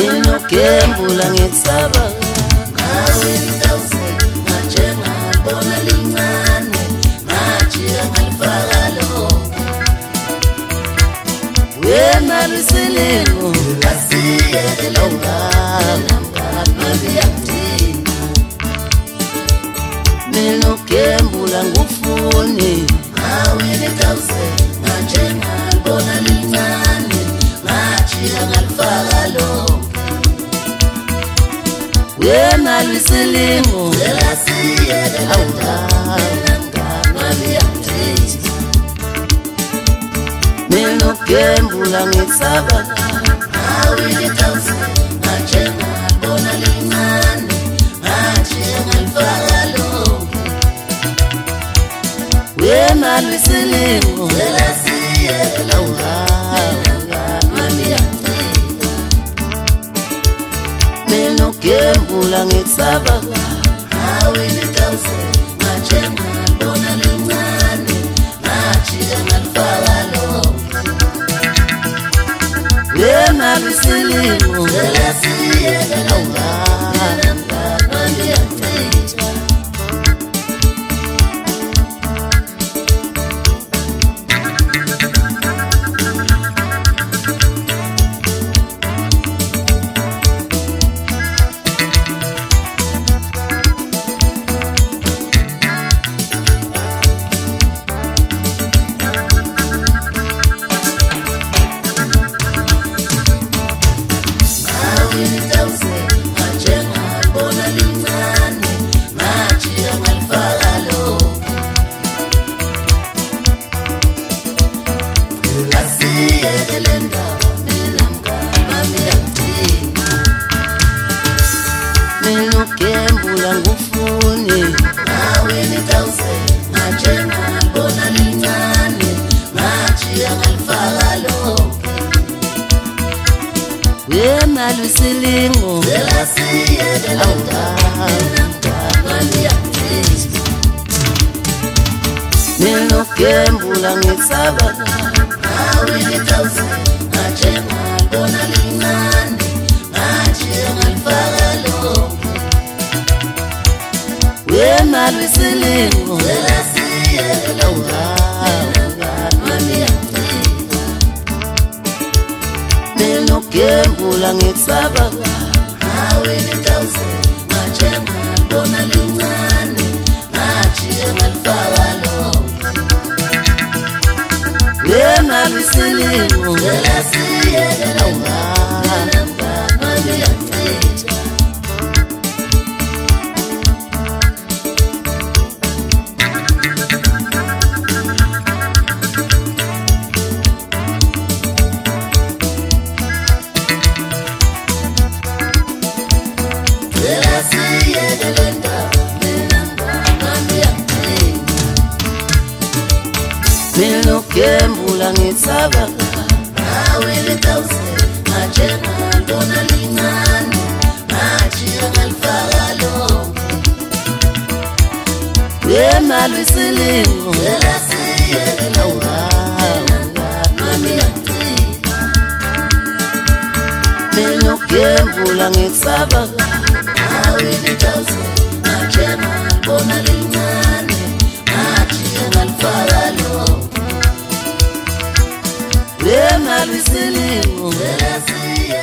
Minokembula ngikusaba ngawe ngitawuse ngajenga bona lincane ngajiya ngalifaka lonke wena lisilingo asiyeke longana ngabe yakudinga minokembula ngufuni ngawe ngitawuse ngajenga bona lincane ngajiya ngalifaka lonke wena lisilingo asiyeke longana ngabe yakudinga minokembula ngikusaba ngawe ngitawuse ngajenga bona lincane ngajiya ngalifaka lonke wena lisilingo asiyeke longana ngabe yakudinga minokembula ngikusaba ngawe ngitawuse ngajenga bona lincane ngajiya ngalifaka lonke wena lisilingo asiyeke longana ngabe yakudinga minokembula ngufuni ngawe ngitawuse ngajenga bona lincane ngajiya ngalifaka lonke wena lisilingo asiyeke longana ngabe yakudinga minokembula ngikusaba ngawe ngitawuse ngajenga bona lincane ngajiya ngalifaka lonke wena lisilingo asiyeke longana ngabe yakudinga minokembula ngikusaba ngawe ngitawuse ngajenga bona lincane ngajiya ngalifaka lonke wena lisilingo asiyeke longana ngabe yakudinga minokembula ngikusaba ngawe ngitawuse ngajenga bona lincane ngajiya ngalifaka lonke wena lisilingo asiyeke longana ngabe yakudinga minokembula ngikusaba ngawe ngitawuse ngajenga bona lincane ngajiya ngalifaka lonke wena lisilingo asiyeke